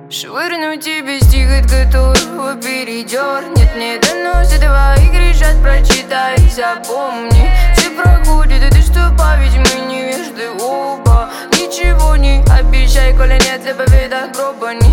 Швырну тебе стих, от которого передернет. Мне доносят твои, кричат, прочитай, запомни. Все проходит, и ты что, ведь мы невежды оба. Ничего не обещай, коли нет заповедах гроба.